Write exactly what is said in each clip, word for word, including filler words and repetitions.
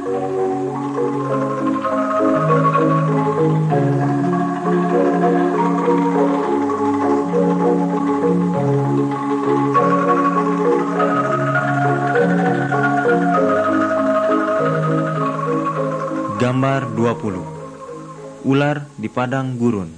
Gambar dua puluh. Ular di padang gurun.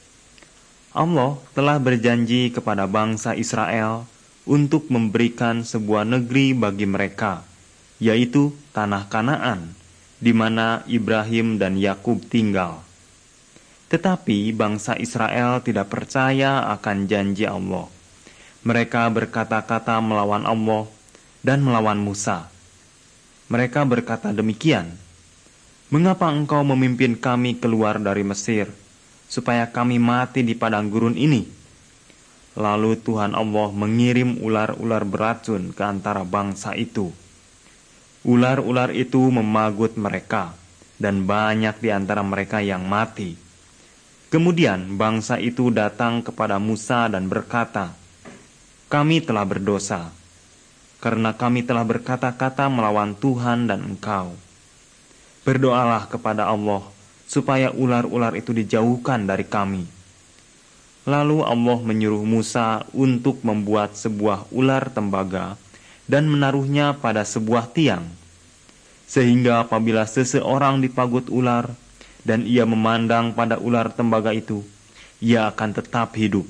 Allah telah berjanji kepada bangsa Israel untuk memberikan sebuah negeri bagi mereka, yaitu tanah Kanaan, di mana Ibrahim dan Yakub tinggal. Tetapi bangsa Israel tidak percaya akan janji Allah. Mereka berkata-kata melawan Allah dan melawan Musa. Mereka berkata demikian, "Mengapa engkau memimpin kami keluar dari Mesir, supaya kami mati di padang gurun ini?" Lalu Tuhan Allah mengirim ular-ular beracun ke antara bangsa itu. Ular-ular itu memagut mereka, dan banyak di antara mereka yang mati. Kemudian bangsa itu datang kepada Musa dan berkata, "Kami telah berdosa, karena kami telah berkata-kata melawan Tuhan dan engkau. Berdoalah kepada Allah, supaya ular-ular itu dijauhkan dari kami." Lalu Allah menyuruh Musa untuk membuat sebuah ular tembaga dan menaruhnya pada sebuah tiang, sehingga apabila seseorang dipagut ular dan ia memandang pada ular tembaga itu, ia akan tetap hidup.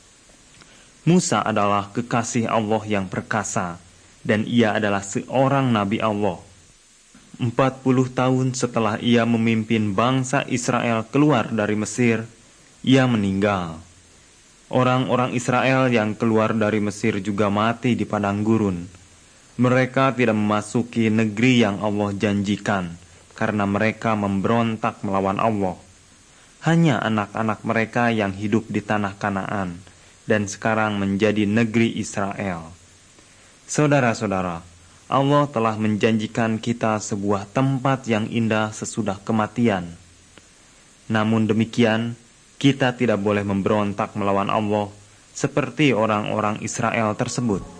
Musa adalah kekasih Allah yang perkasa, dan ia adalah seorang nabi Allah. Empat puluh tahun setelah ia memimpin bangsa Israel keluar dari Mesir, ia meninggal. Orang-orang Israel yang keluar dari Mesir juga mati di padang gurun. Mereka tidak memasuki negeri yang Allah janjikan, karena mereka memberontak melawan Allah. Hanya anak-anak mereka yang hidup di tanah Kanaan, dan sekarang menjadi negeri Israel. Saudara-saudara, Allah telah menjanjikan kita sebuah tempat yang indah sesudah kematian. Namun demikian, kita tidak boleh memberontak melawan Allah seperti orang-orang Israel tersebut.